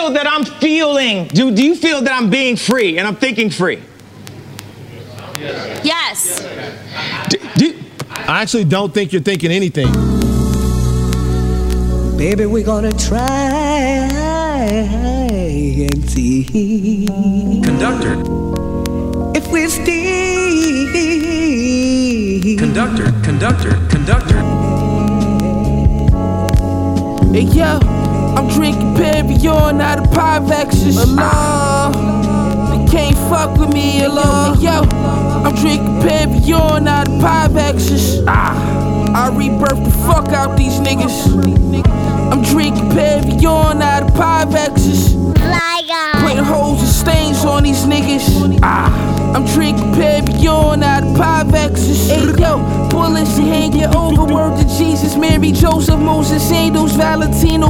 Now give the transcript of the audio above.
feel that I'm feeling, do you feel that I'm being free and I'm thinking free? Yes. I actually don't think you're thinking anything. Baby, we're gonna try and see. Conductor. If we still. Conductor. Hey yo, I'm drinking Perrier out of Pyvexes. They can't fuck with me, hello. Hey yo, I'm drinking Perrier out of Pyvexes. I rebirth the fuck out these niggas. I'm drinking Perrier out of Pyvexes. Putting holes and stains on these niggas. I'm drinking Perrier out of Pyvexes. Hey yo, bullets hanging over. Word to Jesus, Mary, Joseph, Moses, angels, Valentino.